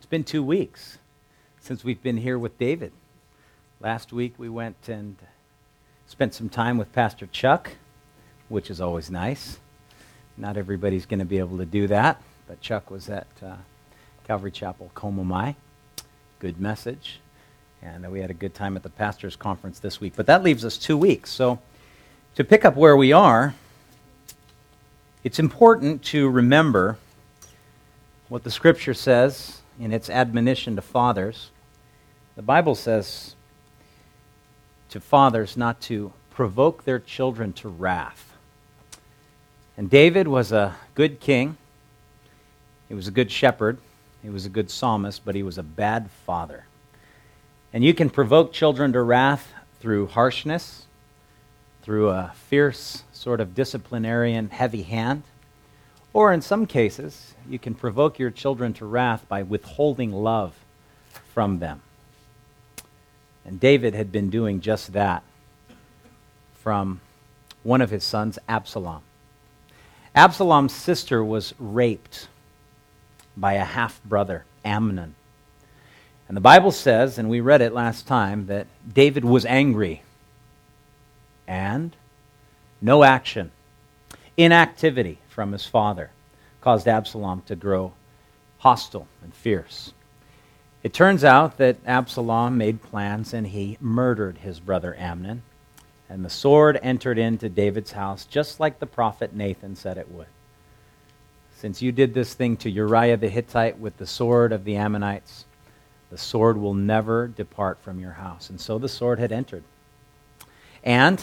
been 2 weeks since we've been here with David. Last week we went and spent some time with Pastor Chuck, which is always nice. Not everybody's going to be able to do that, but Chuck was at Calvary Chapel, Komomai. Good message. And we had a good time at the Pastors' Conference this week. But that leaves us 2 weeks. So to pick up where we are, it's important to remember what the Scripture says in its admonition to fathers. The Bible says to fathers not to provoke their children to wrath. And David was a good king. He was a good shepherd. He was a good psalmist, but he was a bad father. And you can provoke children to wrath through harshness, through a fierce sort of disciplinarian heavy hand, or in some cases, you can provoke your children to wrath by withholding love from them. And David had been doing just that from one of his sons, Absalom. Absalom's sister was raped by a half-brother, Amnon. And the Bible says, and we read it last time, that David was angry. And no action, inactivity from his father caused Absalom to grow hostile and fierce. It turns out that Absalom made plans and he murdered his brother Amnon. And the sword entered into David's house just like the prophet Nathan said it would. Since you did this thing to Uriah the Hittite with the sword of the Ammonites, the sword will never depart from your house. And so the sword had entered. And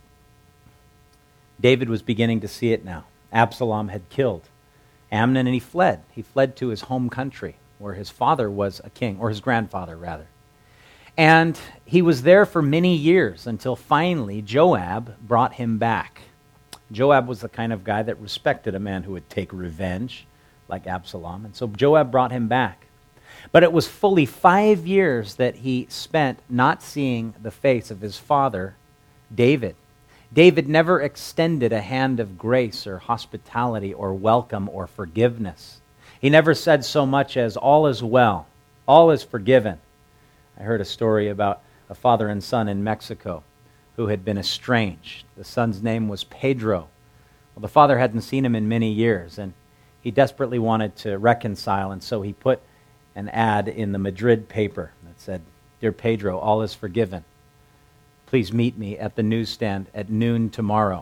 David was beginning to see it now. Absalom had killed Amnon and he fled. He fled to his home country where his father was a king, or his grandfather rather. And he was there for many years until finally Joab brought him back. Joab was the kind of guy that respected a man who would take revenge like Absalom. And so Joab brought him back. But it was fully 5 years that he spent not seeing the face of his father, David. David never extended a hand of grace or hospitality or welcome or forgiveness. He never said so much as, "All is well, all is forgiven." I heard a story about a father and son in Mexico who had been estranged. The son's name was Pedro. Well, the father hadn't seen him in many years, and he desperately wanted to reconcile, and so he put an ad in the Madrid paper that said, "Dear Pedro, all is forgiven. Please meet me at the newsstand at noon tomorrow.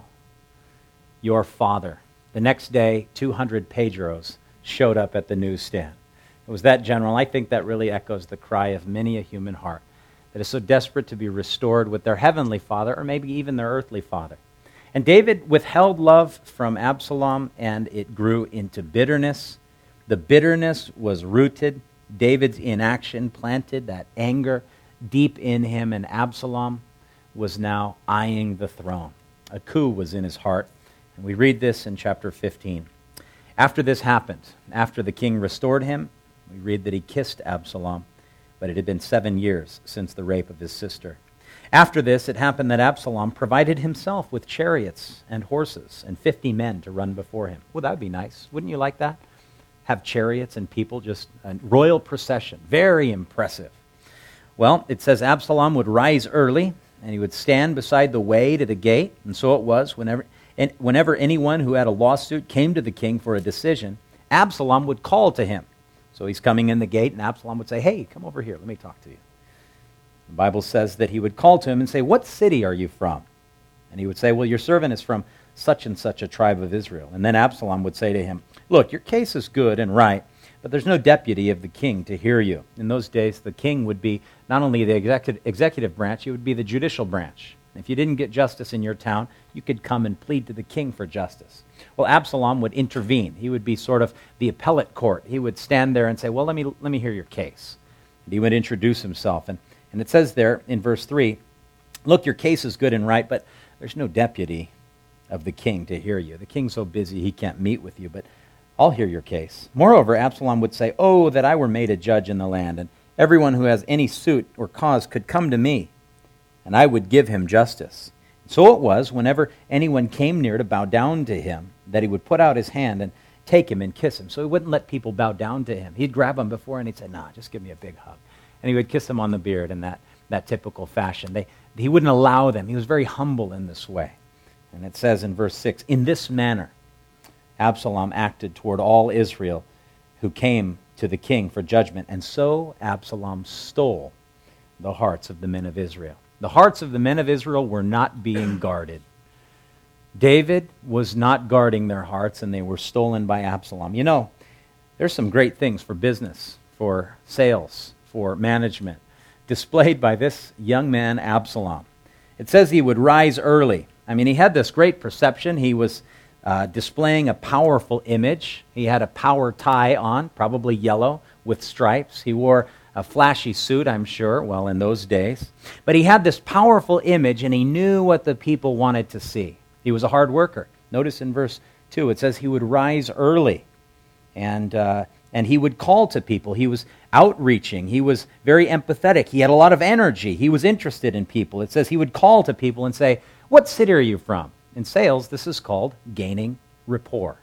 Your father." The next day, 200 Pedros showed up at the newsstand. It was that general. I think that really echoes the cry of many a human heart that is so desperate to be restored with their heavenly father, or maybe even their earthly father. And David withheld love from Absalom, and it grew into bitterness. The bitterness was rooted. David's inaction planted that anger deep in him, and Absalom was now eyeing the throne. A coup was in his heart, and we read this in chapter 15. After this happened, after the king restored him, we read that he kissed Absalom, but it had been 7 years since the rape of his sister. After this, it happened that Absalom provided himself with chariots and horses and 50 men to run before him. Well, that would be nice. Wouldn't you like that? Have chariots and people, just a royal procession. Very impressive. Well, it says Absalom would rise early, and he would stand beside the way to the gate. And so it was, whenever anyone who had a lawsuit came to the king for a decision, Absalom would call to him. So he's coming in the gate, and Absalom would say, "Hey, come over here, let me talk to you." The Bible says that he would call to him and say, "What city are you from?" And he would say, "Well, your servant is from such and such a tribe of Israel." And then Absalom would say to him, "Look, your case is good and right, but there's no deputy of the king to hear you." In those days, the king would be not only the executive branch, he would be the judicial branch. If you didn't get justice in your town, you could come and plead to the king for justice. Well, Absalom would intervene. He would be sort of the appellate court. He would stand there and say, "Well, let me hear your case." And he would introduce himself. And it says there in verse 3, "Look, your case is good and right, but there's no deputy of the king to hear you. The king's so busy he can't meet with you, but I'll hear your case." Moreover, Absalom would say, "Oh, that I were made a judge in the land, and everyone who has any suit or cause could come to me, and I would give him justice." So it was, whenever anyone came near to bow down to him, that he would put out his hand and take him and kiss him. So he wouldn't let people bow down to him. He'd grab him before and he'd say, "Nah, just give me a big hug." And he would kiss him on the beard in that typical fashion. He wouldn't allow them. He was very humble in this way. And it says in verse 6, "In this manner Absalom acted toward all Israel who came to the king for judgment, and so Absalom stole the hearts of the men of Israel." The hearts of the men of Israel were not being guarded. David was not guarding their hearts, and they were stolen by Absalom. You know, there's some great things for business, for sales, for management, displayed by this young man, Absalom. It says he would rise early. I mean, he had this great perception. He was displaying a powerful image. He had a power tie on, probably yellow, with stripes. He wore a flashy suit, I'm sure, well, in those days. But he had this powerful image, and he knew what the people wanted to see. He was a hard worker. Notice in verse 2, it says he would rise early, and he would call to people. He was outreaching. He was very empathetic. He had a lot of energy. He was interested in people. It says he would call to people and say, "What city are you from?" In sales, this is called gaining rapport.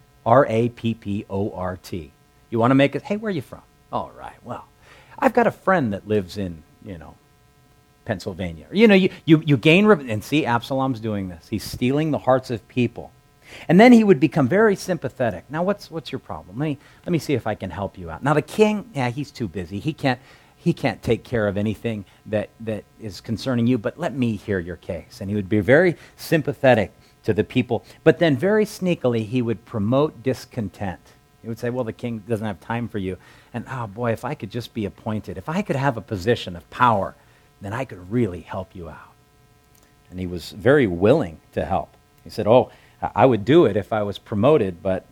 R-A-P-P-O-R-T. You want to make it, "Hey, where are you from?" "All right, well, I've got a friend that lives in, Pennsylvania." You gain, and see, Absalom's doing this. He's stealing the hearts of people. And then he would become very sympathetic. "Now, what's your problem? Let me see if I can help you out." Now, the king, he's too busy. He can't take care of anything that is concerning you, but let me hear your case. And he would be very sympathetic to the people. But then very sneakily, he would promote discontent. He would say, "Well, the king doesn't have time for you. And, oh boy, if I could just be appointed, if I could have a position of power, then I could really help you out." And he was very willing to help. He said, "Oh, I would do it if I was promoted, but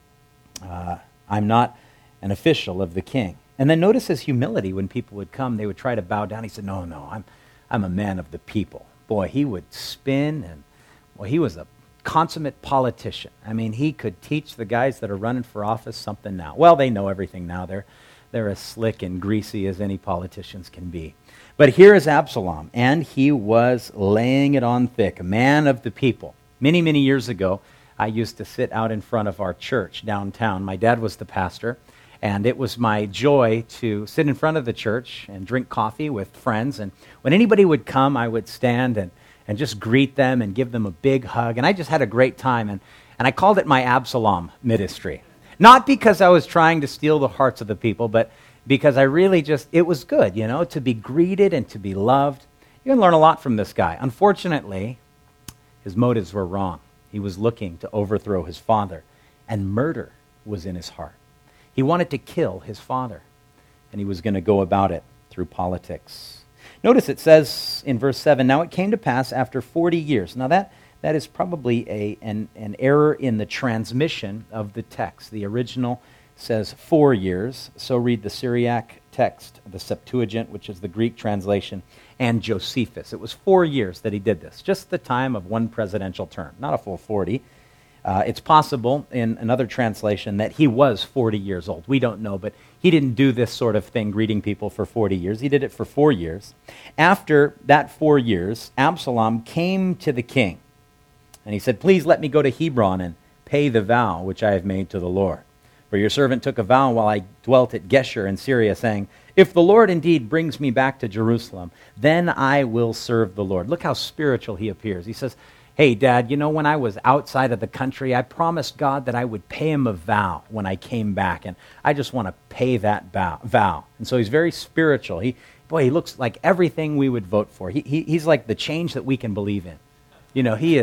I'm not an official of the king." And then notice his humility. When people would come, they would try to bow down. He said, "No, I'm a man of the people." Boy, he would spin, and he was a consummate politician. I mean, he could teach the guys that are running for office something now. Well, they know everything now. They're as slick and greasy as any politicians can be. But here is Absalom, and he was laying it on thick, a man of the people. Many, many years ago, I used to sit out in front of our church downtown. My dad was the pastor, and it was my joy to sit in front of the church and drink coffee with friends. And when anybody would come, I would stand and just greet them and give them a big hug. And I just had a great time. And I called it my Absalom ministry. Not because I was trying to steal the hearts of the people, but because I really it was good, to be greeted and to be loved. You can learn a lot from this guy. Unfortunately, his motives were wrong. He was looking to overthrow his father, and murder was in his heart. He wanted to kill his father, and he was going to go about it through politics. Notice it says in verse 7, "Now it came to pass after 40 years." Now that is probably an error in the transmission of the text. The original says 4 years, so read the Syriac text, the Septuagint, which is the Greek translation, and Josephus. It was 4 years that he did this, just the time of one presidential term, not a full 40. It's possible in another translation that he was 40 years old. We don't know, but he didn't do this sort of thing, greeting people for 40 years. He did it for 4 years. After that 4 years, Absalom came to the king, and he said, "Please let me go to Hebron and pay the vow which I have made to the Lord. For your servant took a vow while I dwelt at Geshur in Syria, saying, 'If the Lord indeed brings me back to Jerusalem, then I will serve the Lord.'" Look how spiritual he appears. He says, "Hey, Dad, when I was outside of the country, I promised God that I would pay him a vow when I came back, and I just want to pay that vow." And so he's very spiritual. He looks like everything we would vote for. He's like the change that we can believe in. He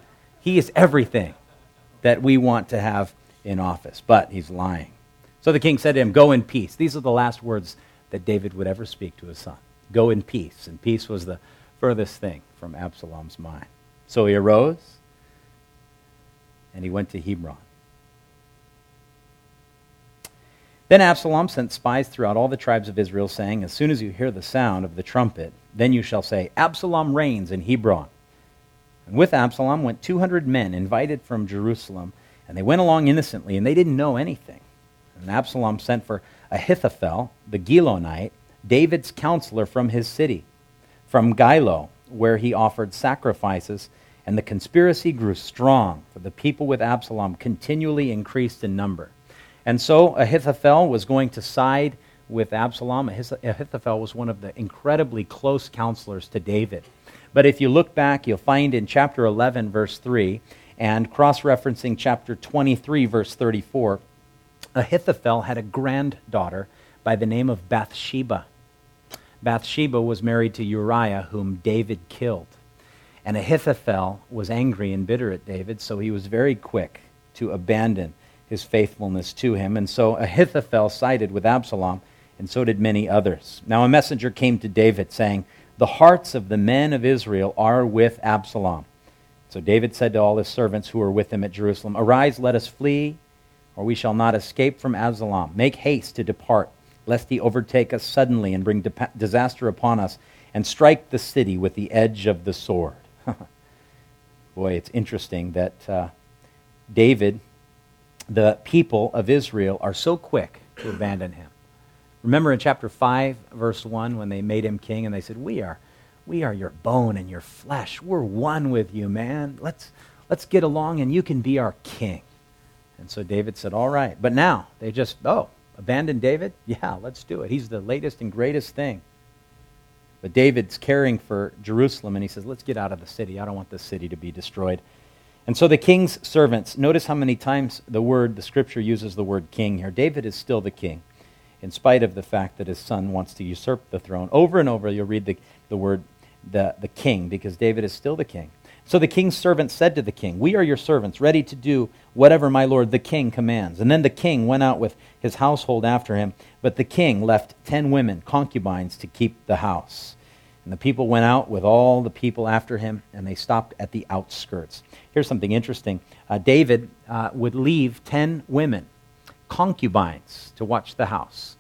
is everything that we want to have in office, but he's lying. So the king said to him, "Go in peace." These are the last words that David would ever speak to his son. Go in peace. And peace was the furthest thing from Absalom's mind. So he arose, and he went to Hebron. Then Absalom sent spies throughout all the tribes of Israel, saying, "As soon as you hear the sound of the trumpet, then you shall say, 'Absalom reigns in Hebron.'" And with Absalom went 200 men invited from Jerusalem, and they went along innocently, and they didn't know anything. And Absalom sent for Ahithophel, the Gilonite, David's counselor from his city, from Gilo, where he offered sacrifices And the conspiracy grew strong, for the people with Absalom continually increased in number. And so Ahithophel was going to side with Absalom. Ahithophel was one of the incredibly close counselors to David. But if you look back, you'll find in chapter 11, verse 3, and cross-referencing chapter 23, verse 34, Ahithophel had a granddaughter by the name of Bathsheba. Bathsheba was married to Uriah, whom David killed. And Ahithophel was angry and bitter at David, so he was very quick to abandon his faithfulness to him. And so Ahithophel sided with Absalom, and so did many others. Now a messenger came to David saying, "The hearts of the men of Israel are with Absalom." So David said to all his servants who were with him at Jerusalem, "Arise, let us flee, or we shall not escape from Absalom. Make haste to depart, lest he overtake us suddenly and bring disaster upon us, and strike the city with the edge of the sword." Boy, it's interesting that David, the people of Israel, are so quick to abandon him. Remember in chapter 5, verse 1, when they made him king, and they said, we are your bone and your flesh. We're one with you, man. Let's get along, and you can be our king. And so David said, all right. But now, they just, abandon David? Yeah, let's do it. He's the latest and greatest thing. But David's caring for Jerusalem, and he says, let's get out of the city. I don't want this city to be destroyed. And so the king's servants, notice how many times the scripture uses the word king here. David is still the king, in spite of the fact that his son wants to usurp the throne. Over and over you'll read the word the king, because David is still the king. So the king's servants said to the king, "We are your servants, ready to do whatever my lord the king commands." And then the king went out with his household after him, but the king left 10 women, concubines, to keep the house. And the people went out with all the people after him, and they stopped at the outskirts. Here's something interesting. David would leave 10 women, concubines, to watch the house.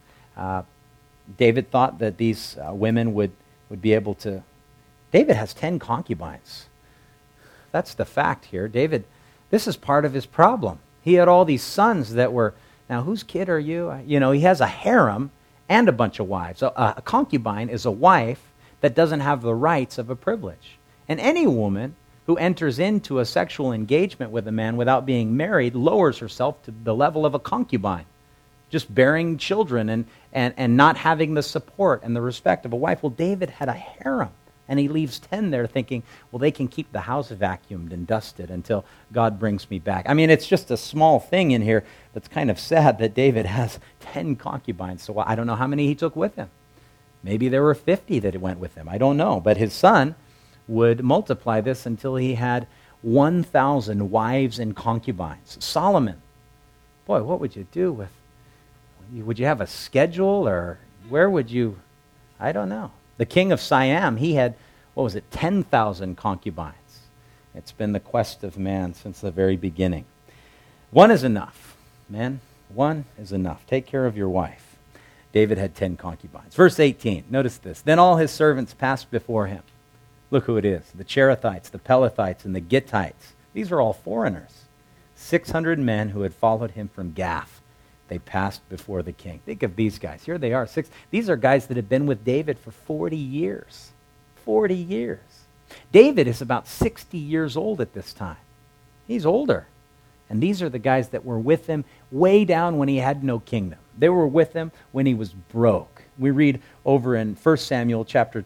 David thought that these women would be able to... David has 10 concubines. That's the fact here. David, this is part of his problem. He had all these sons that were, now whose kid are you? You know, he has a harem and a bunch of wives. So a concubine is a wife that doesn't have the rights of a privilege. And any woman who enters into a sexual engagement with a man without being married lowers herself to the level of a concubine, just bearing children and not having the support and the respect of a wife. Well, David had a harem, and he leaves 10 there thinking, well, they can keep the house vacuumed and dusted until God brings me back. I mean, it's just a small thing in here that's kind of sad that David has 10 concubines. So I don't know how many he took with him. Maybe there were 50 that went with him. I don't know. But his son would multiply this until he had 1,000 wives and concubines. Solomon, boy, what would you do with... Would you have a schedule, or where would you... I don't know. The king of Siam, he had, 10,000 concubines. It's been the quest of man since the very beginning. One is enough, men. One is enough. Take care of your wife. David had 10 concubines. Verse 18, notice this. Then all his servants passed before him. Look who it is. The Cherethites, the Pelethites, and the Gittites. These are all foreigners. 600 men who had followed him from Gath. They passed before the king. Think of these guys. Here they are. These are guys that have been with David for 40 years. 40 years. David is about 60 years old at this time. He's older. And these are the guys that were with him way down when he had no kingdom. They were with him when he was broke. We read over in 1 Samuel chapter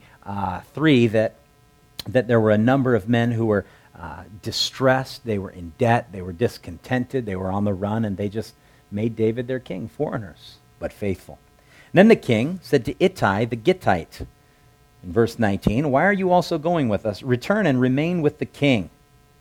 23 that there were a number of men who were distressed. They were in debt. They were discontented. They were on the run, and they just made David their king, foreigners, but faithful. And then the king said to Ittai the Gittite, in verse 19, "Why are you also going with us? Return and remain with the king."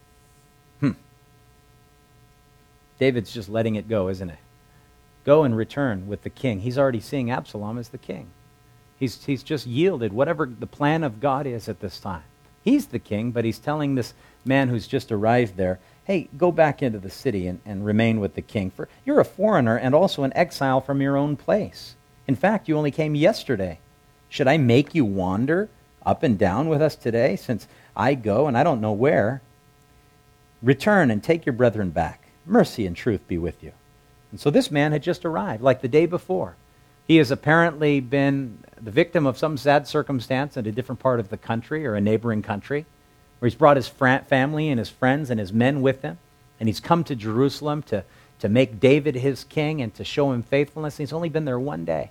David's just letting it go, isn't it? Go and return with the king. He's already seeing Absalom as the king. He's just yielded whatever the plan of God is at this time. He's the king, but he's telling this man who's just arrived there, hey, go back into the city and remain with the king. For you're a foreigner and also an exile from your own place. In fact, you only came yesterday. Should I make you wander up and down with us today, since I go and I don't know where? Return and take your brethren back. Mercy and truth be with you. And so this man had just arrived, like the day before. He has apparently been the victim of some sad circumstance in a different part of the country or a neighboring country. where he's brought his family and his friends and his men with him, and he's come to Jerusalem to make David his king and to show him faithfulness. He's only been there one day,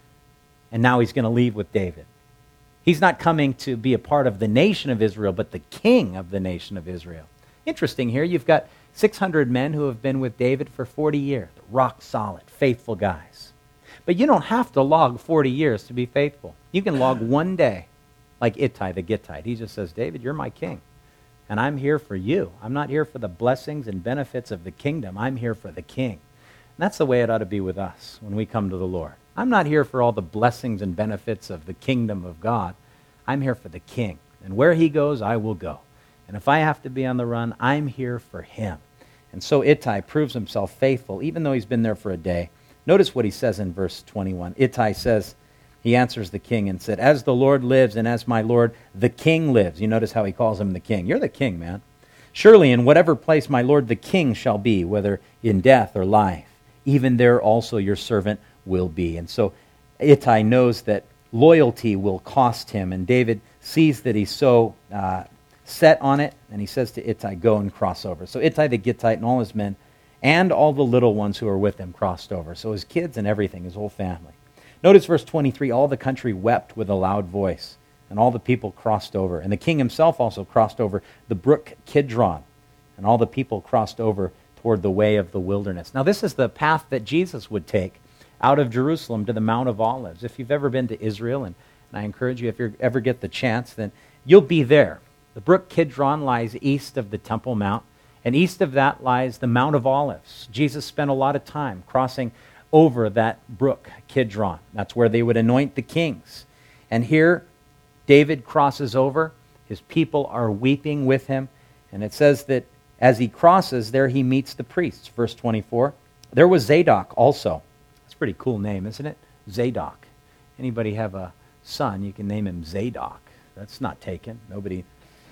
and now he's going to leave with David. He's not coming to be a part of the nation of Israel, but the king of the nation of Israel. Interesting here, you've got 600 men who have been with David for 40 years, rock solid, faithful guys. But you don't have to log 40 years to be faithful. You can log one day, like Ittai the Gittite. He just says, David, you're my king, and I'm here for you. I'm not here for the blessings and benefits of the kingdom. I'm here for the king. And that's the way it ought to be with us when we come to the Lord. I'm not here for all the blessings and benefits of the kingdom of God. I'm here for the king. And where he goes, I will go. And if I have to be on the run, I'm here for him. And so Ittai proves himself faithful, even though he's been there for a day. Notice what he says in verse 21. Ittai says, he answers the king and said, as the Lord lives and as my Lord the king lives. You notice how he calls him the king. You're the king, man. Surely in whatever place my Lord the king shall be, whether in death or life, even there also your servant will be. And so Ittai knows that loyalty will cost him, and David sees that he's so set on it, and he says to Ittai, go and cross over. So Ittai the Gittite and all his men and all the little ones who are with him crossed over. So his kids and everything, his whole family. Notice verse 23, all the country wept with a loud voice, and all the people crossed over. And the king himself also crossed over the brook Kidron, and all the people crossed over toward the way of the wilderness. Now this is the path that Jesus would take out of Jerusalem to the Mount of Olives. If you've ever been to Israel, and I encourage you, if you ever get the chance, then you'll be there. The brook Kidron lies east of the Temple Mount, and east of that lies the Mount of Olives. Jesus spent a lot of time crossing over that brook Kidron. That's where they would anoint the kings. And here, David crosses over. His people are weeping with him. And it says that as he crosses, there he meets the priests. Verse 24, there was Zadok also. That's a pretty cool name, isn't it? Zadok. Anybody have a son, you can name him Zadok. That's not taken. Nobody.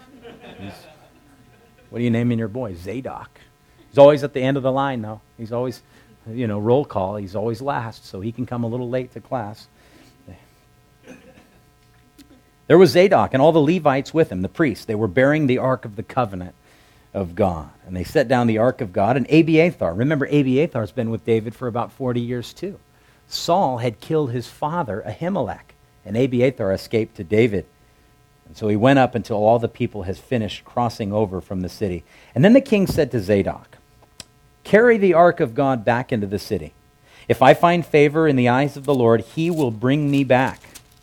What are you naming your boy? Zadok. He's always at the end of the line, though. He's always, roll call. He's always last, so he can come a little late to class. There was Zadok and all the Levites with him, the priests. They were bearing the Ark of the Covenant of God. And they set down the Ark of God. And Abiathar, remember Abiathar's been with David for about 40 years too. Saul had killed his father, Ahimelech, and Abiathar escaped to David. And so he went up until all the people has finished crossing over from the city. And then the king said to Zadok, carry the ark of God back into the city. If I find favor in the eyes of the Lord, he will bring me back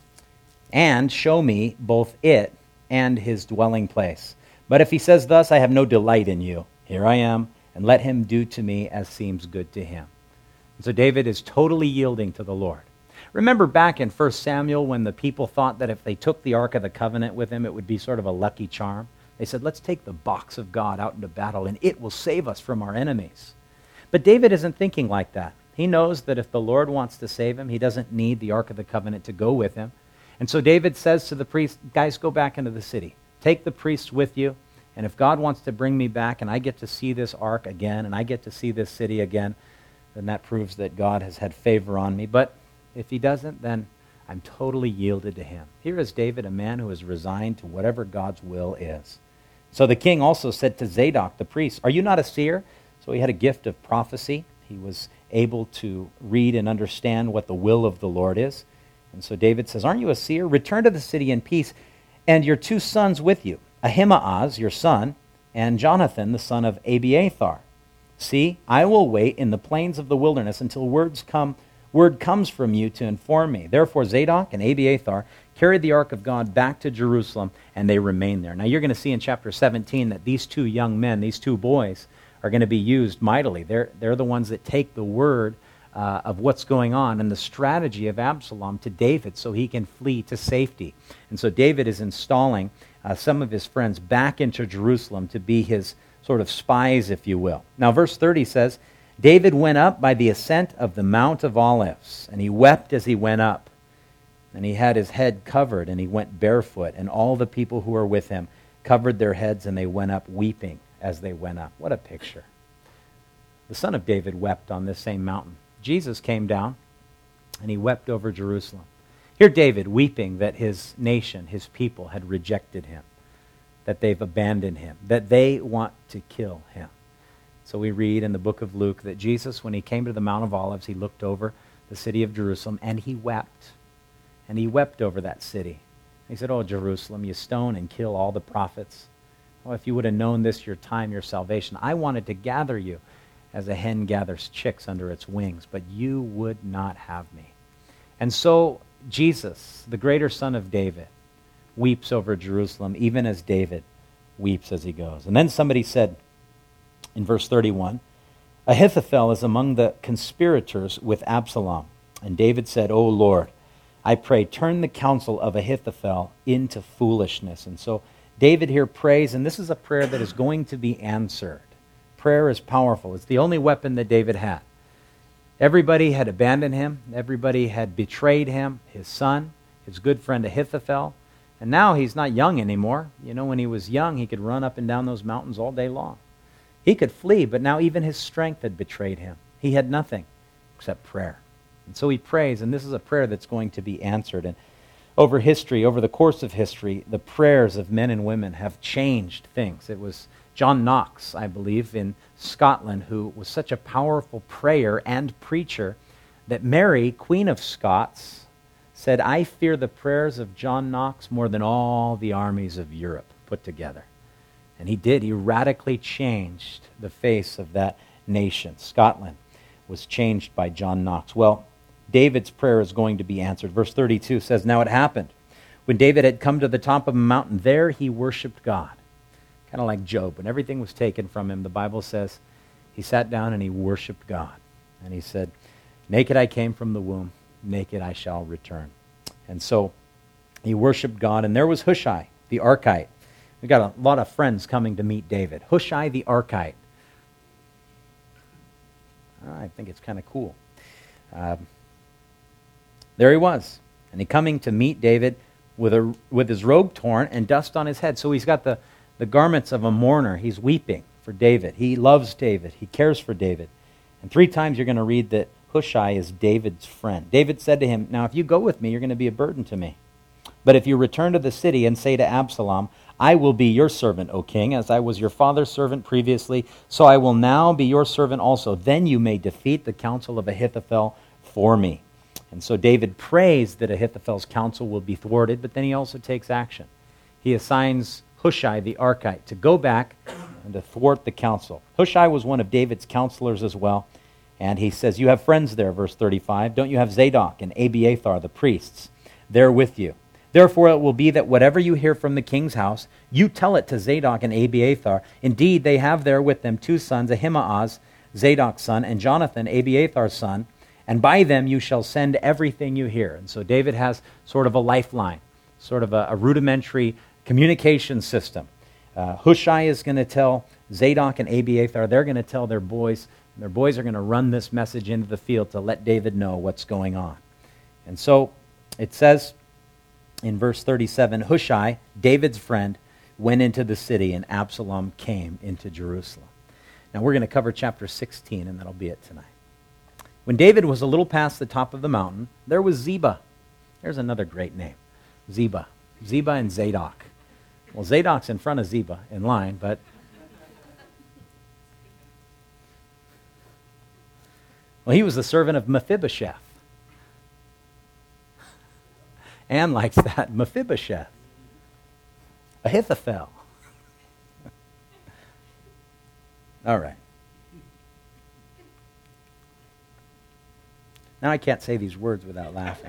and show me both it and his dwelling place. But if he says thus, I have no delight in you, here I am, and let him do to me as seems good to him. And so David is totally yielding to the Lord. Remember back in 1 Samuel when the people thought that if they took the Ark of the Covenant with them, it would be sort of a lucky charm? They said, let's take the box of God out into battle, and it will save us from our enemies. But David isn't thinking like that. He knows that if the Lord wants to save him, he doesn't need the Ark of the Covenant to go with him. And so David says to the priests, guys, go back into the city. Take the priests with you, and if God wants to bring me back and I get to see this ark again and I get to see this city again, then that proves that God has had favor on me. But if he doesn't, then I'm totally yielded to him. Here is David, a man who is resigned to whatever God's will is. So the king also said to Zadok the priest, are you not a seer? So he had a gift of prophecy. He was able to read and understand what the will of the Lord is. And so David says, aren't you a seer? Return to the city in peace, and your 2 sons with you, Ahimaaz, your son, and Jonathan, the son of Abiathar. See, I will wait in the plains of the wilderness until word comes from you to inform me. Therefore Zadok and Abiathar carried the ark of God back to Jerusalem, and they remained there. Now you're going to see in chapter 17 that these 2 young men, these 2 boys, are going to be used mightily. They're the ones that take the word of what's going on and the strategy of Absalom to David so he can flee to safety. And so David is installing some of his friends back into Jerusalem to be his sort of spies, if you will. Now verse 30 says, David went up by the ascent of the Mount of Olives, and he wept as he went up. And he had his head covered, and he went barefoot, and all the people who were with him covered their heads, and they went up weeping as they went up. What a picture. The Son of David wept on this same mountain. Jesus came down, and he wept over Jerusalem. Here David weeping that his nation, his people, had rejected him. that they've abandoned him, that they want to kill him. So we read in the book of Luke that Jesus, when he came to the Mount of Olives, he looked over the city of Jerusalem and he wept. And he wept over that city. He said, "Oh, Jerusalem, you stone and kill all the prophets. Oh, if you would have known this, your time, your salvation. I wanted to gather you as a hen gathers chicks under its wings, but you would not have me." And so Jesus, the greater son of David, weeps over Jerusalem, even as David weeps as he goes. And then somebody said in verse 31, "Ahithophel is among the conspirators with Absalom." And David said, "O Lord, I pray, turn the counsel of Ahithophel into foolishness." And so David here prays, and this is a prayer that is going to be answered. Prayer is powerful. It's the only weapon that David had. Everybody had abandoned him. Everybody had betrayed him, his son, his good friend Ahithophel. And now he's not young anymore. You know, when he was young, he could run up and down those mountains all day long. He could flee, but now even his strength had betrayed him. He had nothing except prayer. And so he prays, and this is a prayer that's going to be answered. And over history, over the course of history, the prayers of men and women have changed things. It was John Knox, I believe, in Scotland, who was such a powerful prayer and preacher that Mary, Queen of Scots, said, "I fear the prayers of John Knox more than all the armies of Europe put together." And he did. He radically changed the face of that nation. Scotland was changed by John Knox. Well, David's prayer is going to be answered. Verse 32 says, "Now it happened, when David had come to the top of a mountain, there he worshipped God." Kind of like Job. When everything was taken from him, the Bible says he sat down and he worshipped God. And he said, "Naked I came from the womb, naked I shall return." And so he worshipped God. And there was Hushai, the Archite. We've got a lot of friends coming to meet David. Hushai the Archite. I think it's kind of cool. There he was. And he coming to meet David with his robe torn and dust on his head. So he's got the garments of a mourner. He's weeping for David. He loves David. He cares for David. And 3 times you're going to read that Hushai is David's friend. David said to him, "Now if you go with me, you're going to be a burden to me. But if you return to the city and say to Absalom, 'I will be your servant, O king, as I was your father's servant previously, so I will now be your servant also. Then you may defeat the counsel of Ahithophel for me.'" And so David prays that Ahithophel's counsel will be thwarted, but then he also takes action. He assigns Hushai the Archite to go back and to thwart the counsel. Hushai was one of David's counselors as well. And he says, "You have friends there," verse 35. "Don't you have Zadok and Abiathar, the priests, there with you? Therefore it will be that whatever you hear from the king's house, you tell it to Zadok and Abiathar. Indeed, they have there with them 2 sons, Ahimaaz, Zadok's son, and Jonathan, Abiathar's son. And by them you shall send everything you hear." And so David has sort of a lifeline, sort of a rudimentary communication system. Hushai is going to tell Zadok and Abiathar. They're going to tell their boys. And their boys are going to run this message into the field to let David know what's going on. And so it says in verse 37, Hushai, David's friend, went into the city, and Absalom came into Jerusalem. Now we're going to cover chapter 16, and that'll be it tonight. When David was a little past the top of the mountain, there was Ziba. There's another great name, Ziba. Ziba and Zadok. Well, Zadok's in front of Ziba in line, but well, he was the servant of Mephibosheth. Anne likes that, Mephibosheth. Ahithophel. All right. Now I can't say these words without laughing.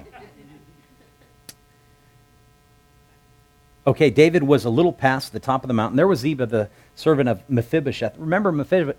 Okay, David was a little past the top of the mountain. There was Ziba, the servant of Mephibosheth. Remember,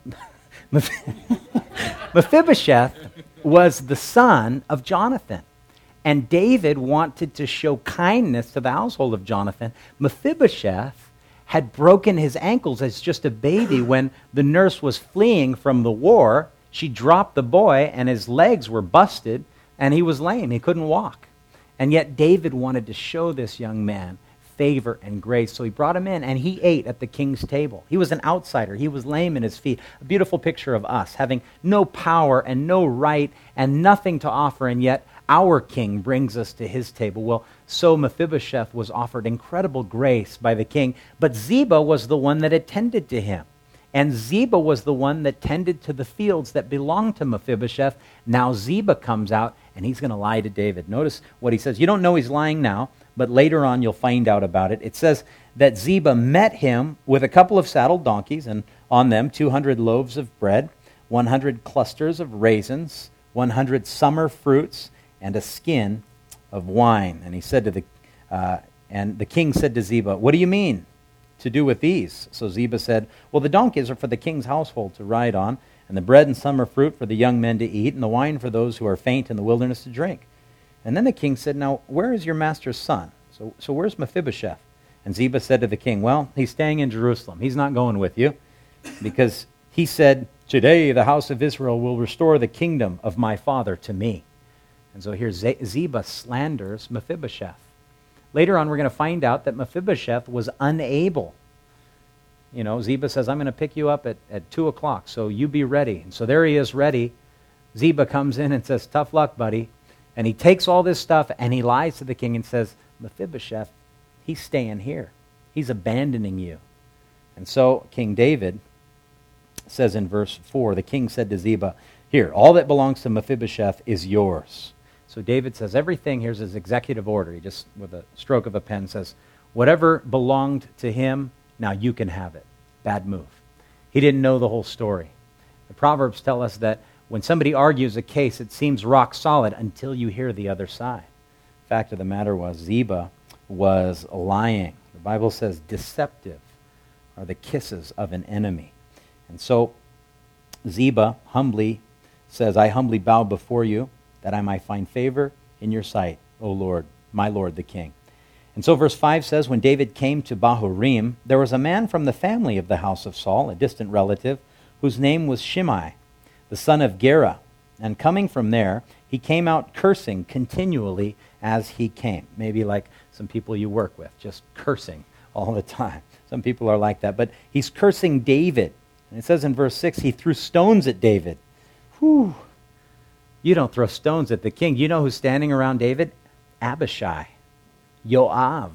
Mephibosheth was the son of Jonathan. And David wanted to show kindness to the household of Jonathan. Mephibosheth had broken his ankles as just a baby when the nurse was fleeing from the war. She dropped the boy, and his legs were busted, and he was lame. He couldn't walk. And yet David wanted to show this young man favor and grace. So he brought him in, and he ate at the king's table. He was an outsider. He was lame in his feet. A beautiful picture of us, having no power and no right and nothing to offer, and yet our king brings us to his table. Well, so Mephibosheth was offered incredible grace by the king, but Ziba was the one that attended to him. And Ziba was the one that tended to the fields that belonged to Mephibosheth. Now Ziba comes out, and he's going to lie to David. Notice what he says. You don't know he's lying now, but later on you'll find out about it. It says that Ziba met him with a couple of saddled donkeys, and on them 200 loaves of bread, 100 clusters of raisins, 100 summer fruits, and a skin of wine. And he said to the king said to Ziba, "What do you mean to do with these?" So Ziba said, "Well, the donkeys are for the king's household to ride on, and the bread and summer fruit for the young men to eat, and the wine for those who are faint in the wilderness to drink." And then the king said, "Now, where is your master's son? So where's Mephibosheth?" And Ziba said to the king, "Well, he's staying in Jerusalem. He's not going with you, because he said, 'Today the house of Israel will restore the kingdom of my father to me.'" And so here Ziba slanders Mephibosheth. Later on, we're going to find out that Mephibosheth was unable. You know, Ziba says, "I'm going to pick you up at 2 o'clock, so you be ready." And so there he is ready. Ziba comes in and says, "Tough luck, buddy." And he takes all this stuff and he lies to the king and says, "Mephibosheth, he's staying here. He's abandoning you." And so King David says in verse 4, the king said to Ziba, "Here, all that belongs to Mephibosheth is yours." So David says everything, here's his executive order. He just, with a stroke of a pen, says, whatever belonged to him, now you can have it. Bad move. He didn't know the whole story. The Proverbs tell us that when somebody argues a case, it seems rock solid until you hear the other side. Fact of the matter was, Ziba was lying. The Bible says deceptive are the kisses of an enemy. And so Ziba humbly says, "I humbly bow before you, that I might find favor in your sight, O Lord, my Lord the king." And so verse 5 says, when David came to Bahurim, there was a man from the family of the house of Saul, a distant relative, whose name was Shimei, the son of Gera. And coming from there, he came out cursing continually as he came. Maybe like some people you work with, just cursing all the time. Some people are like that. But he's cursing David. And it says in verse 6, he threw stones at David. Whew. You don't throw stones at the king. You know who's standing around David? Abishai, Joab.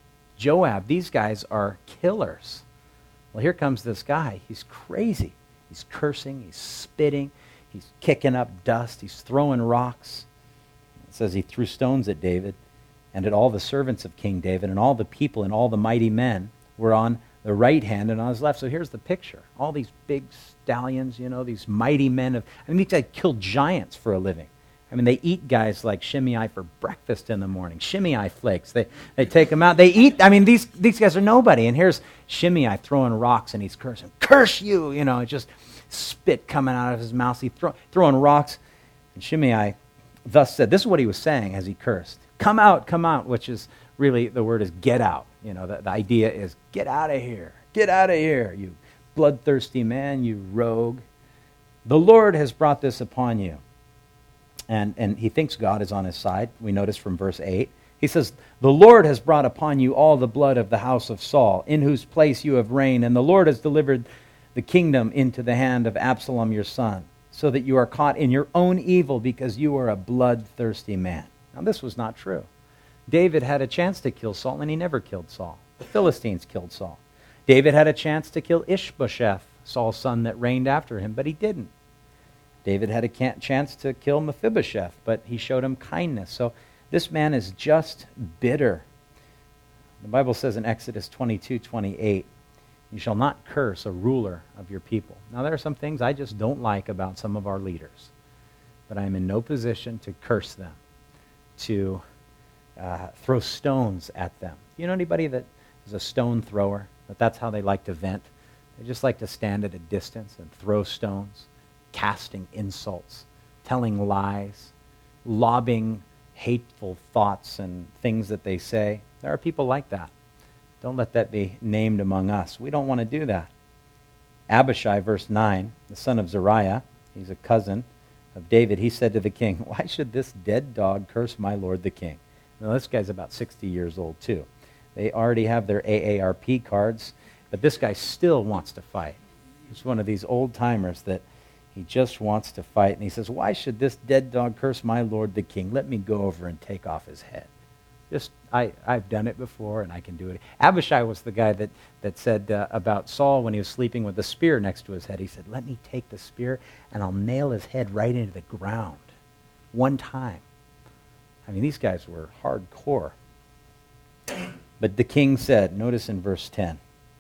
These guys are killers. Well, here comes this guy. He's crazy. He's cursing. He's spitting. He's kicking up dust. He's throwing rocks. It says he threw stones at David and at all the servants of King David, and all the people and all the mighty men were on the right hand and on his left. So here's the picture. All these big stallions, you know, these mighty men these guys kill giants for a living. I mean, they eat guys like Shimei for breakfast in the morning. Shimei flakes. They take them out. They eat. I mean, these guys are nobody. And here's Shimei throwing rocks, and he's cursing. "Curse you!" You know, it's just spit coming out of his mouth. He's throwing rocks. And Shimei thus said, this is what he was saying as he cursed. Come out," which is really, the word is get out. You know, the idea is get out of here. Get out of here, you bloodthirsty man, you rogue. "The Lord has brought this upon you." And he thinks God is on his side. We notice from verse 8. He says, "The Lord has brought upon you all the blood of the house of Saul, in whose place you have reigned, and the Lord has delivered the kingdom into the hand of Absalom your son, so that you are caught in your own evil because you are a bloodthirsty man." Now this was not true. David had a chance to kill Saul, and he never killed Saul. The Philistines killed Saul. David had a chance to kill Ishbosheth, Saul's son that reigned after him, but he didn't. David had a chance to kill Mephibosheth, but he showed him kindness. So this man is just bitter. The Bible says in Exodus 22:28, "You shall not curse a ruler of your people." Now there are some things I just don't like about some of our leaders, but I am in no position to curse them, to throw stones at them. You know anybody that is a stone thrower? That's how they like to vent. They just like to stand at a distance and throw stones, casting insults, telling lies, lobbing hateful thoughts and things that they say. There are people like that. Don't let that be named among us. We don't want to do that. Abishai, verse 9, the son of Zeruiah, he's a cousin of David, he said to the king, "Why should this dead dog curse my lord the king?" Now this guy's about 60 years old too. They already have their AARP cards, but this guy still wants to fight. He's one of these old timers that, He just wants to fight. And he says, why should this dead dog curse my lord the king? Let me go over and take off his head. I've done it before, and I can do it. Abishai was the guy that said about Saul when he was sleeping with the spear next to his head. He said, let me take the spear, and I'll nail his head right into the ground one time. I mean, these guys were hardcore. But the king said, notice in verse 10,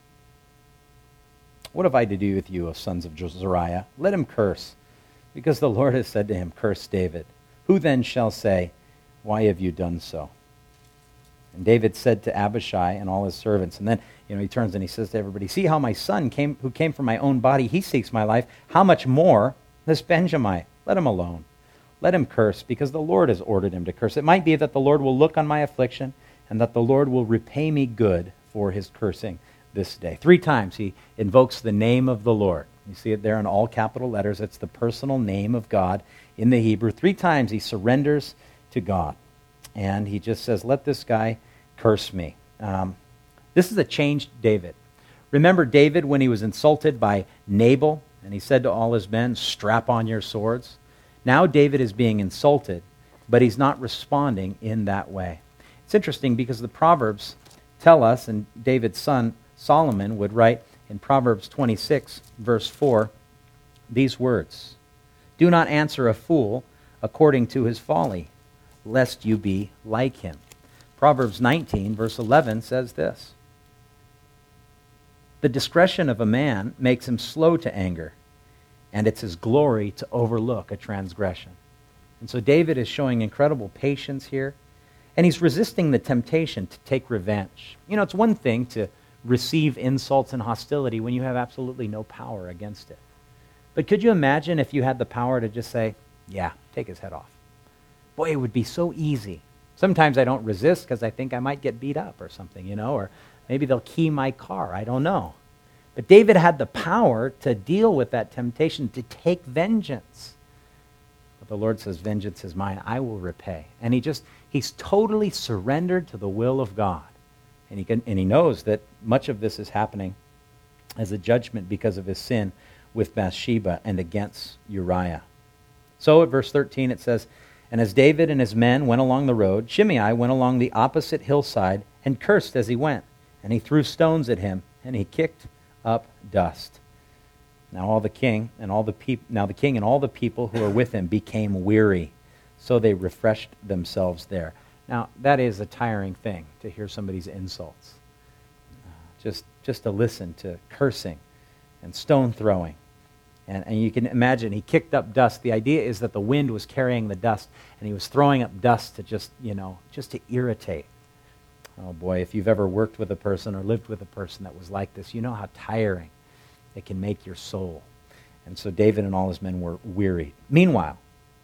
what have I to do with you, O sons of Zeruiah? Let him curse, because the Lord has said to him, curse David. Who then shall say, why have you done so? And David said to Abishai and all his servants, and then he turns and he says to everybody, see how my son who came from my own body, he seeks my life. How much more this Benjamite? Let him alone. Let him curse, because the Lord has ordered him to curse. It might be that the Lord will look on my affliction, and that the Lord will repay me good for his cursing this day. 3 times he invokes the name of the Lord. You see it there in all capital letters. It's the personal name of God in the Hebrew. 3 times he surrenders to God. And he just says, let this guy curse me. This is a changed David. Remember David when he was insulted by Nabal, and he said to all his men, strap on your swords? Now David is being insulted, but he's not responding in that way. It's interesting because the Proverbs tell us, and David's son Solomon would write in Proverbs 26, verse 4, these words, do not answer a fool according to his folly, lest you be like him. Proverbs 19, verse 11 says this, the discretion of a man makes him slow to anger, and it's his glory to overlook a transgression. And so David is showing incredible patience here, and he's resisting the temptation to take revenge. It's one thing to receive insults and hostility when you have absolutely no power against it. But could you imagine if you had the power to just say, yeah, take his head off? Boy, it would be so easy. Sometimes I don't resist because I think I might get beat up or something, or maybe they'll key my car. I don't know. But David had the power to deal with that temptation, to take vengeance. But the Lord says, vengeance is mine, I will repay. And he's totally surrendered to the will of God. And he knows that much of this is happening as a judgment because of his sin with Bathsheba and against Uriah. So at verse 13 it says, and as David and his men went along the road, Shimei went along the opposite hillside and cursed as he went. And he threw stones at him, and he kicked up dust. Now the king and all the people who were with him became weary, so they refreshed themselves there. Now, that is a tiring thing, to hear somebody's insults. Just to listen to cursing and stone throwing. And you can imagine, he kicked up dust. The idea is that the wind was carrying the dust, and he was throwing up dust to just to irritate. Oh boy, if you've ever worked with a person or lived with a person that was like this, you know how tiring it can make your soul. And so David and all his men were wearied. Meanwhile,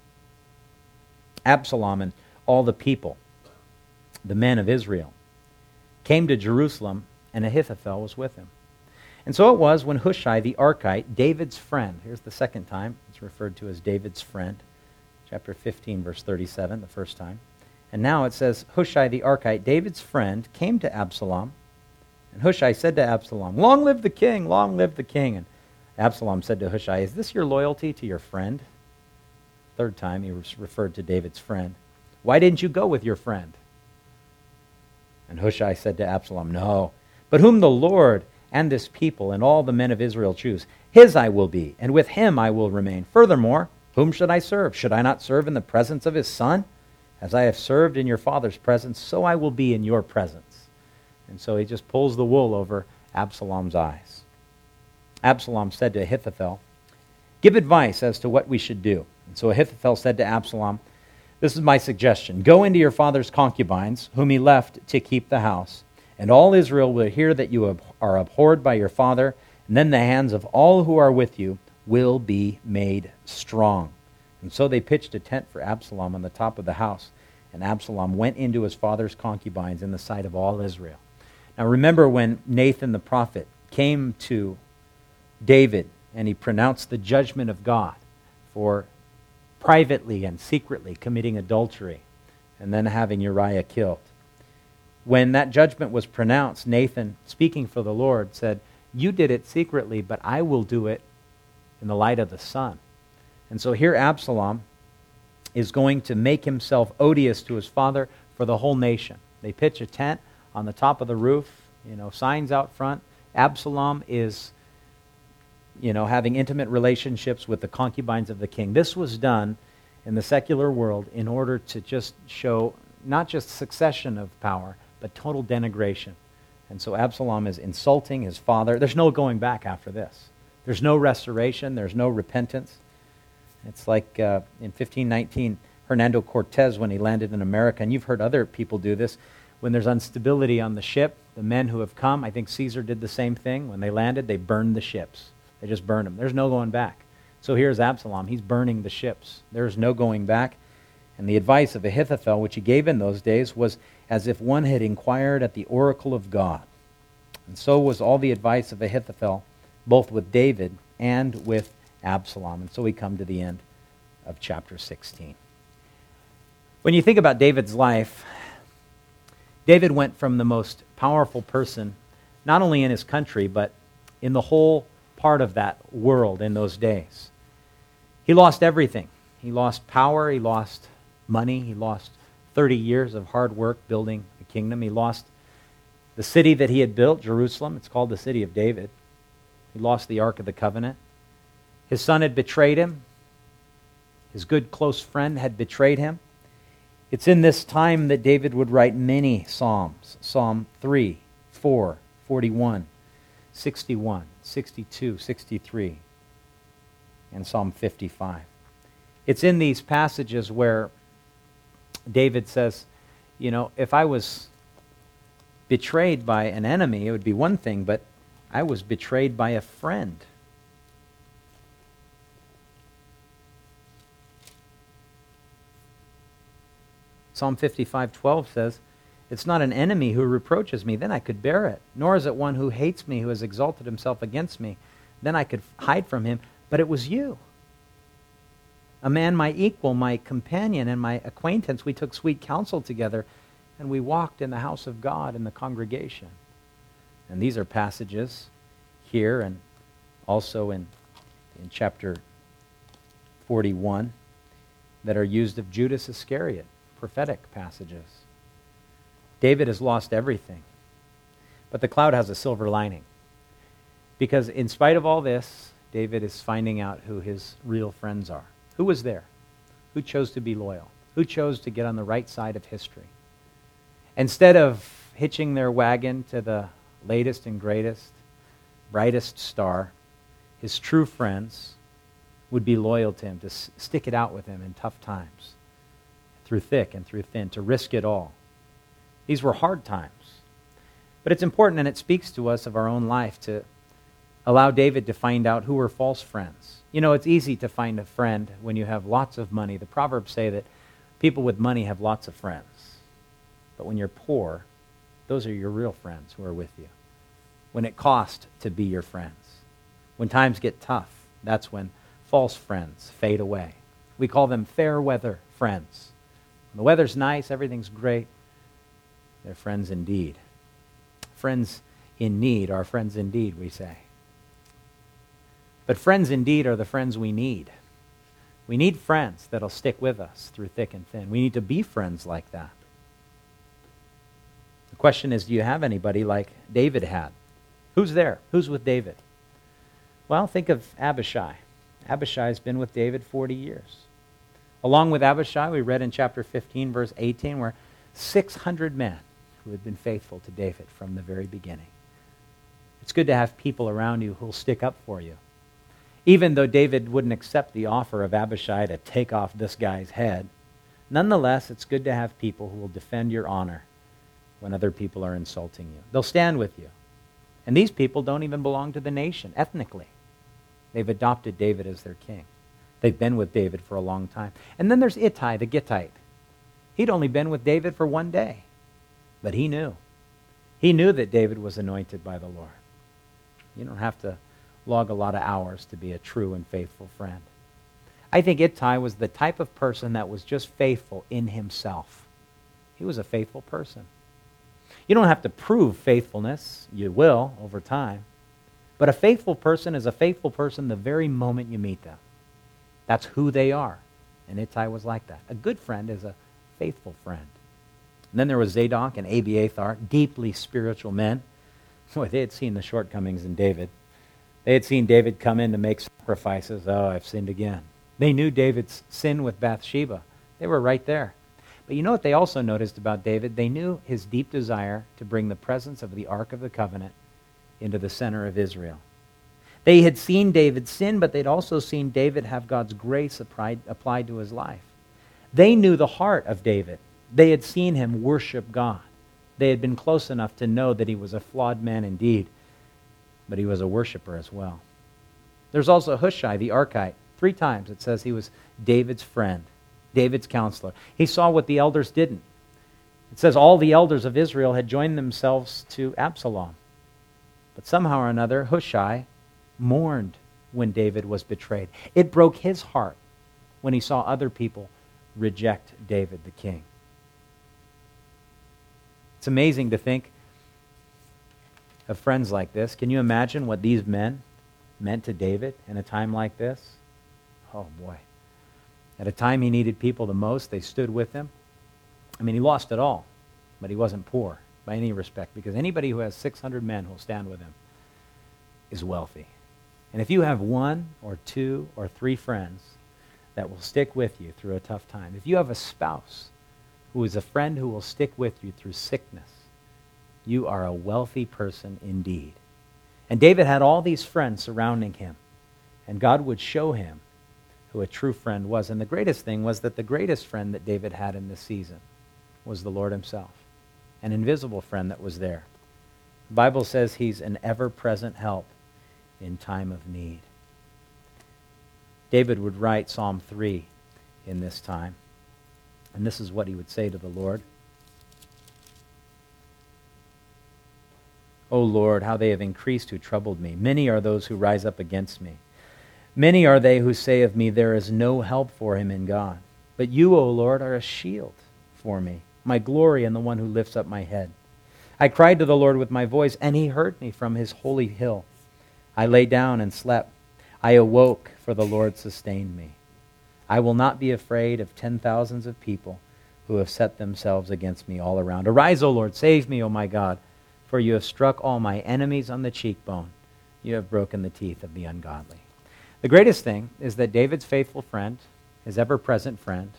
Absalom and all the people, the men of Israel, came to Jerusalem, and Ahithophel was with him. And so it was when Hushai the Archite, David's friend, here's the second time it's referred to as David's friend, chapter 15, verse 37, the first time. And now it says, Hushai the Archite, David's friend, came to Absalom, and Hushai said to Absalom, long live the king, long live the king. And Absalom said to Hushai, is this your loyalty to your friend? Third time he was referred to David's friend. Why didn't you go with your friend? And Hushai said to Absalom, no, but whom the Lord and this people and all the men of Israel choose, his I will be, and with him I will remain. Furthermore, whom should I serve? Should I not serve in the presence of his son? As I have served in your father's presence, so I will be in your presence. And so he just pulls the wool over Absalom's eyes. Absalom said to Ahithophel, give advice as to what we should do. And so Ahithophel said to Absalom, this is my suggestion. Go into your father's concubines, whom he left to keep the house, and all Israel will hear that you are abhorred by your father, and then the hands of all who are with you will be made strong. And so they pitched a tent for Absalom on the top of the house, and Absalom went into his father's concubines in the sight of all Israel. Now remember when Nathan the prophet came to David, and he pronounced the judgment of God for privately and secretly committing adultery and then having Uriah killed. When that judgment was pronounced, Nathan, speaking for the Lord, said, you did it secretly, but I will do it in the light of the sun. And so here Absalom is going to make himself odious to his father for the whole nation. They pitch a tent on the top of the roof, signs out front. Absalom is, having intimate relationships with the concubines of the king. This was done in the secular world in order to just show not just succession of power, but total denigration. And so Absalom is insulting his father. There's no going back after this. There's no restoration. There's no repentance. It's like in 1519, Hernando Cortez, when he landed in America, and you've heard other people do this, when there's instability on the ship, the men who have come, I think Caesar did the same thing. When they landed, they burned the ships. They just burned them. There's no going back. So here's Absalom. He's burning the ships. There's no going back. And the advice of Ahithophel, which he gave in those days, was as if one had inquired at the oracle of God. And so was all the advice of Ahithophel, both with David and with Absalom. And so we come to the end of chapter 16. When you think about David's life, David went from the most powerful person, not only in his country, but in the whole part of that world in those days. He lost everything. He lost power, he lost money, he lost 30 years of hard work building the kingdom. He lost the city that he had built, Jerusalem. It's called the city of David. He lost the Ark of the Covenant. His son had betrayed him. His good close friend had betrayed him. It's in this time that David would write many psalms. Psalm 3, 4, 41, 61, 62, 63, and Psalm 55. It's in these passages where David says, if I was betrayed by an enemy, it would be one thing, but I was betrayed by a friend. Psalm 55:12 says, it's not an enemy who reproaches me, then I could bear it. Nor is it one who hates me, who has exalted himself against me, then I could hide from him. But it was you. A man, my equal, my companion, and my acquaintance. We took sweet counsel together, and we walked in the house of God in the congregation. And these are passages here and also in chapter 41 that are used of Judas Iscariot, prophetic passages. David has lost everything. But the cloud has a silver lining. Because in spite of all this, David is finding out who his real friends are. Who was there? Who chose to be loyal? Who chose to get on the right side of history? Instead of hitching their wagon to the latest and greatest, brightest star, his true friends would be loyal to him, to stick it out with him in tough times, through thick and through thin, to risk it all. These were hard times. But it's important, and it speaks to us of our own life, to allow David to find out who were false friends. It's easy to find a friend when you have lots of money. The Proverbs say that people with money have lots of friends. But when you're poor, those are your real friends who are with you. When it costs to be your friends. When times get tough, that's when false friends fade away. We call them fair weather friends. When the weather's nice, everything's great, they're friends indeed. Friends in need are friends indeed, we say. But friends indeed are the friends we need. We need friends that'll stick with us through thick and thin. We need to be friends like that. The question is, do you have anybody like David had? Who's there? Who's with David? Well, think of Abishai. Abishai's been with David 40 years. Along with Abishai, we read in chapter 15, verse 18, where 600 men who had been faithful to David from the very beginning. It's good to have people around you who'll stick up for you. Even though David wouldn't accept the offer of Abishai to take off this guy's head, nonetheless, it's good to have people who will defend your honor when other people are insulting you. They'll stand with you. And these people don't even belong to the nation ethnically. They've adopted David as their king. They've been with David for a long time. And then there's Ittai the Gittite. He'd only been with David for one day. But he knew. He knew that David was anointed by the Lord. You don't have to log a lot of hours to be a true and faithful friend. I think Ittai was the type of person that was just faithful in himself. He was a faithful person. You don't have to prove faithfulness. You will over time. But a faithful person is a faithful person the very moment you meet them. That's who they are. And Ittai was like that. A good friend is a faithful friend. And then there was Zadok and Abiathar, deeply spiritual men. Boy, they had seen the shortcomings in David. They had seen David come in to make sacrifices. Oh, I've sinned again. They knew David's sin with Bathsheba. They were right there. But you know what they also noticed about David? They knew his deep desire to bring the presence of the Ark of the Covenant into the center of Israel. They had seen David sin, but they'd also seen David have God's grace applied to his life. They knew the heart of David. They had seen him worship God. They had been close enough to know that he was a flawed man indeed, but he was a worshiper as well. There's also Hushai the Archite. 3 times it says he was David's friend, David's counselor. He saw what the elders didn't. It says all the elders of Israel had joined themselves to Absalom. But somehow or another, Hushai mourned when David was betrayed. It broke his heart when he saw other people reject David the king. It's amazing to think of friends like this. Can you imagine what these men meant to David in a time like this? Oh boy. At a time he needed people the most, they stood with him. I mean, he lost it all, but he wasn't poor by any respect, because anybody who has 600 men who will stand with him is wealthy. And if you have 1 or 2 or 3 friends that will stick with you through a tough time, if you have a spouse who is a friend who will stick with you through sickness, you are a wealthy person indeed. And David had all these friends surrounding him, and God would show him who a true friend was. And the greatest thing was that the greatest friend that David had in this season was the Lord himself, an invisible friend that was there. The Bible says he's an ever-present help in time of need. David would write Psalm 3 in this time, and this is what he would say to the Lord. O Lord, how they have increased who troubled me. Many are those who rise up against me. Many are they who say of me, there is no help for him in God. But you, O Lord, are a shield for me, my glory and the one who lifts up my head. I cried to the Lord with my voice, and he heard me from his holy hill. I lay down and slept. I awoke, for the Lord sustained me. I will not be afraid of 10,000s of people who have set themselves against me all around. Arise, O Lord, save me, O my God, for you have struck all my enemies on the cheekbone. You have broken the teeth of the ungodly. The greatest thing is that David's faithful friend, his ever-present friend,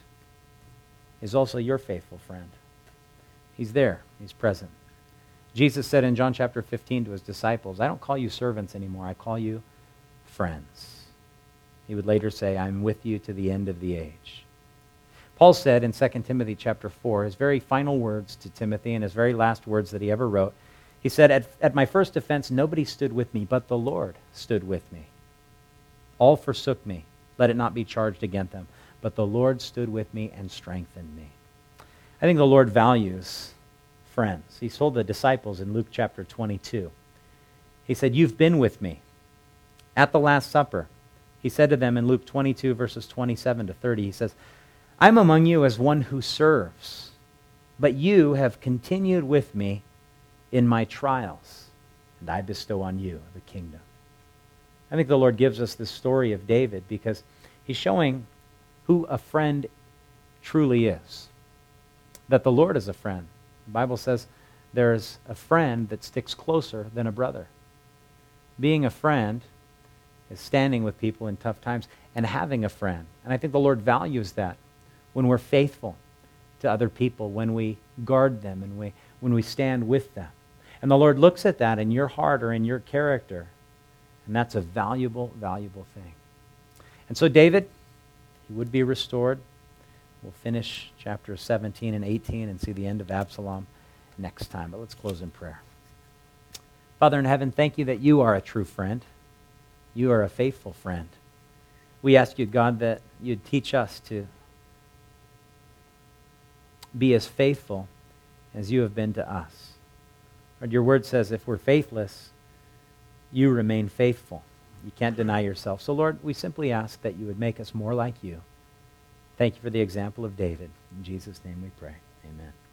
is also your faithful friend. He's there. He's present. Jesus said in John chapter 15 to his disciples, I don't call you servants anymore. I call you friends. He would later say, I'm with you to the end of the age. Paul said in 2 Timothy chapter 4, his very final words to Timothy and his very last words that he ever wrote, he said, at my first offense, nobody stood with me, but the Lord stood with me. All forsook me. Let it not be charged against them. But the Lord stood with me and strengthened me. I think the Lord values friends. He told the disciples in Luke chapter 22. He said, you've been with me at the Last Supper. He said to them in Luke 22, verses 27 to 30, he says, I'm among you as one who serves, but you have continued with me in my trials, and I bestow on you the kingdom. I think the Lord gives us this story of David because he's showing who a friend truly is. That the Lord is a friend. The Bible says there's a friend that sticks closer than a brother. Being a friend is standing with people in tough times and having a friend. And I think the Lord values that when we're faithful to other people, when we guard them and when we stand with them. And the Lord looks at that in your heart or in your character, and that's a valuable, valuable thing. And so David, he would be restored. We'll finish chapter 17 and 18 and see the end of Absalom next time. But let's close in prayer. Father in heaven, thank you that you are a true friend. You are a faithful friend. We ask you, God, that you'd teach us to be as faithful as you have been to us. Lord, your word says if we're faithless, you remain faithful. You can't deny yourself. So, Lord, we simply ask that you would make us more like you. Thank you for the example of David. In Jesus' name we pray. Amen.